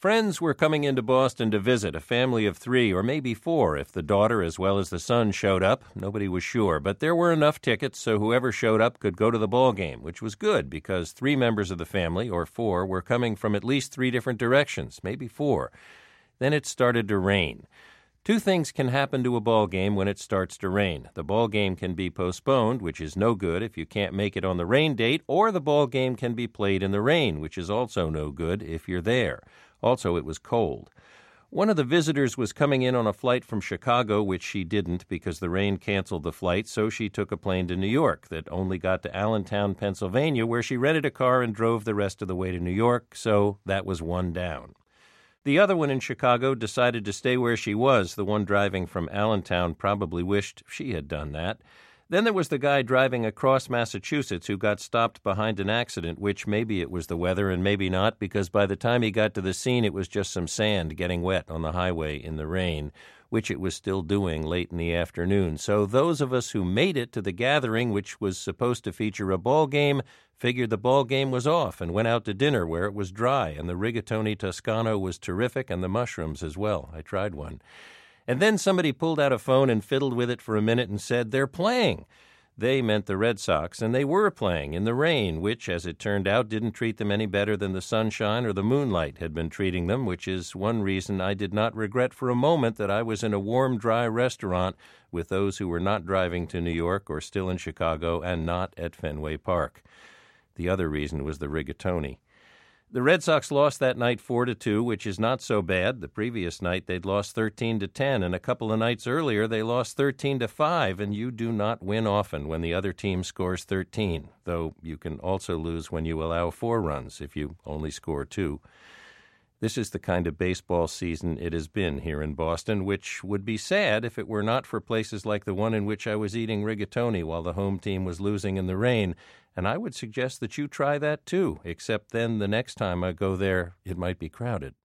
Friends were coming into Boston to visit, a family of 3 or maybe 4 if the daughter as well as the son showed up. Nobody was sure, but there were enough tickets so whoever showed up could go to the ball game, which was good because 3 members of the family, or 4, were coming from at least 3 different directions, maybe 4. Then it started to rain. 2 things can happen to a ball game when it starts to rain. The ball game can be postponed, which is no good if you can't make it on the rain date, or the ball game can be played in the rain, which is also no good if you're there. Also, it was cold. One of the visitors was coming in on a flight from Chicago, which she didn't because the rain canceled the flight, so she took a plane to New York that only got to Allentown, Pennsylvania, where she rented a car and drove the rest of the way to New York, so that was 1 down. The other one in Chicago decided to stay where she was. The one driving from Allentown probably wished she had done that. Then there was the guy driving across Massachusetts who got stopped behind an accident, which maybe it was the weather and maybe not, because by the time he got to the scene, it was just some sand getting wet on the highway in the rain, which it was still doing late in the afternoon. So those of us who made it to the gathering, which was supposed to feature a ball game, figured the ball game was off and went out to dinner where it was dry, and the rigatoni Toscano was terrific, and the mushrooms as well. I tried one. And then somebody pulled out a phone and fiddled with it for a minute and said, "They're playing." They meant the Red Sox, and they were playing in the rain, which, as it turned out, didn't treat them any better than the sunshine or the moonlight had been treating them, which is one reason I did not regret for a moment that I was in a warm, dry restaurant with those who were not driving to New York or still in Chicago and not at Fenway Park. The other reason was the rigatoni. The Red Sox lost that night 4-2, which is not so bad. The previous night they'd lost 13-10, and a couple of nights earlier they lost 13-5, and you do not win often when the other team scores 13, though you can also lose when you allow 4 runs if you only score 2. This is the kind of baseball season it has been here in Boston, which would be sad if it were not for places like the one in which I was eating rigatoni while the home team was losing in the rain. And I would suggest that you try that too, except then the next time I go there, it might be crowded.